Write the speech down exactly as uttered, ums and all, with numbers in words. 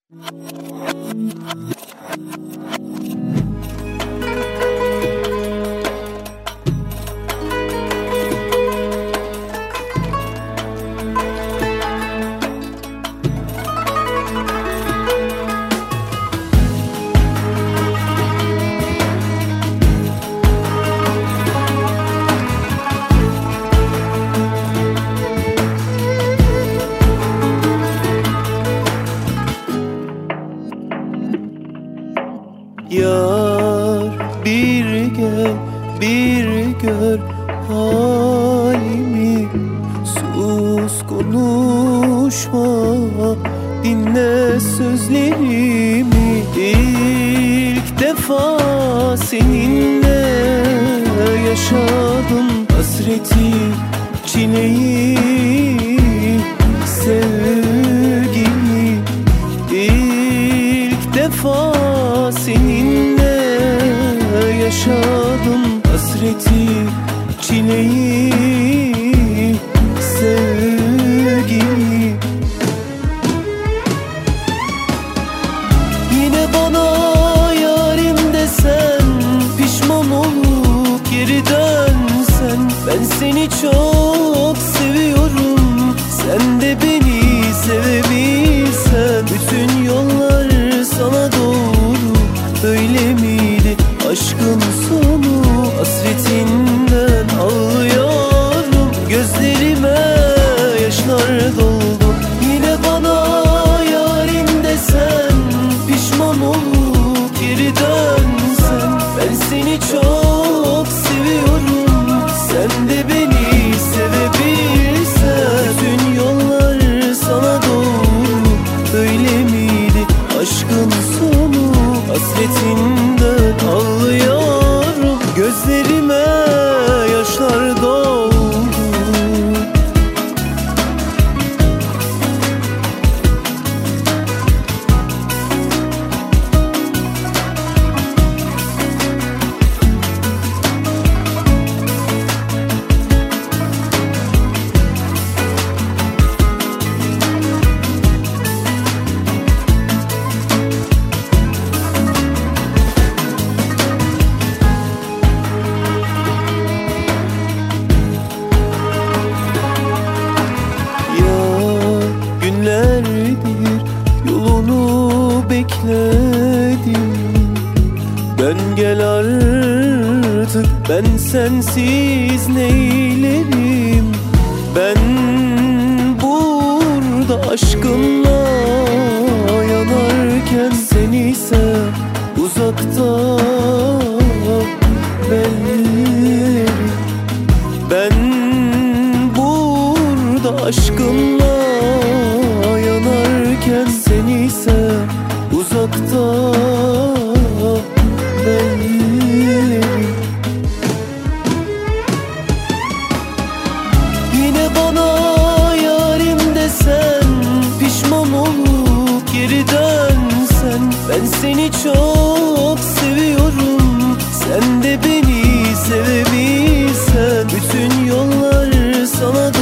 Yar bir gel, bir gör halimi. Sus konuşma, dinle sözlerimi. İlk defa seninle yaşadım hasreti, çileyi, sevgimi. İlk defa seninle yaşadım hasreti, çileyi, sevgimi. Yine bana yarim desen, pişman olup geri dönsen. Ben seni çok seviyorum, sen de beni sevebilsen. Bütün yollar sana doğru, öyle miydi aşkın sonu? Hasretinden ağlıyorum, gözlerime yaşlar doldu. Yine bana yarim desen, pişman olup geri dönsen. Ben seni çok seviyorum, sen de beni sevebilsen. Bütün yollar sana doğru, öyle miydi aşkın sonu? Hasretinden ağlıyorum, gözlerime yaşlar doldu. Günlerdir yolunu bekledim. Dön gel artık, ben sensiz neylerim? Ben burada aşkınla yanarken, sen ise uzakta bellerim. Ben burada aşkınla yanarken, sen ise uzakta bellerim. Yine bana yarim desen, pişman olup geri dönsen. Ben seni çok seviyorum, sen de beni sevebilsen. Bütün yollar sana